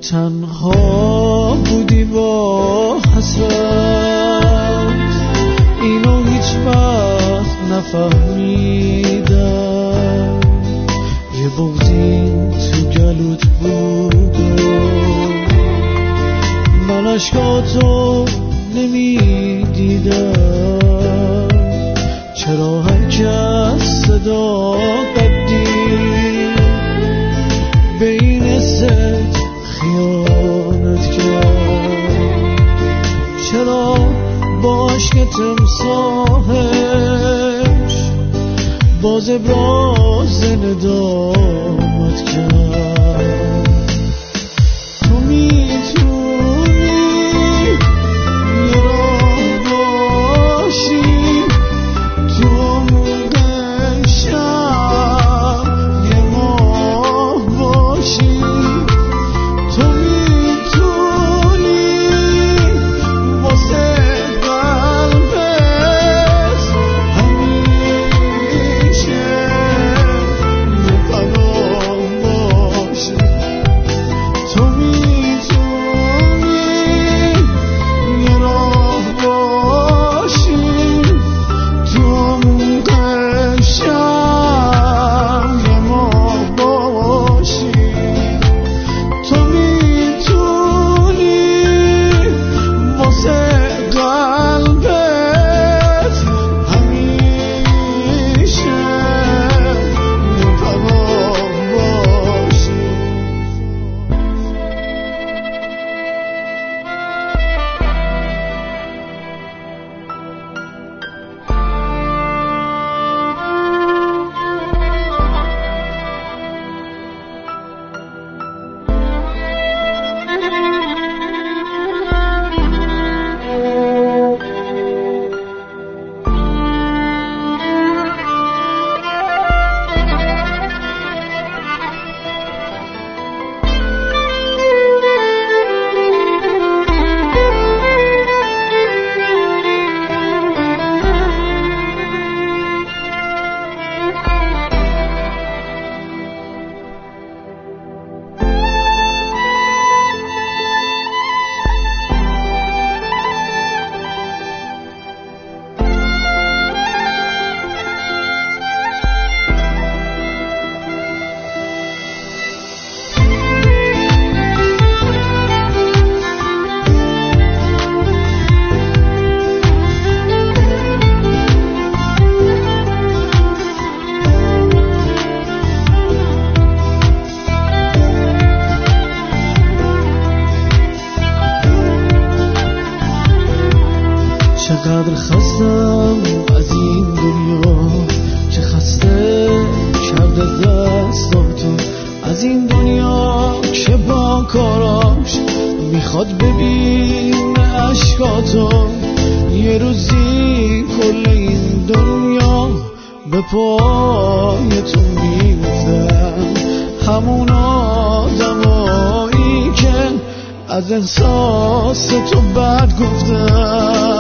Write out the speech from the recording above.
تنها بودی با حسرت، اینو هیچ وقت نفهمیدم، یه بغضی تو گلوت بود من عشقاتو نمیدیدم، چرا هر کس صدا قدی به این ست خیانت کرد، چرا با عشق تمساحش باز ابراز ندامت کرد. تو میتونی یه راه باشی تو موقع شب، یه ماه باشی، تو میتونی واسه قلبت همیشه یه پیام باشی، تو میتونی یه راه باشی تو موقع شب، یه ماه باشی، تو میتونی واسه قلبت همیشه یه پیام باشی. چقدر خستم از این دنیا، چه خسته کرده دستاتون، از این دنیا که با کاراش میخواد ببین عشقاتو، یه روزی کل این دنیا به پایتون میفتن، همون آدمایی که از احساس تو بد گفتن.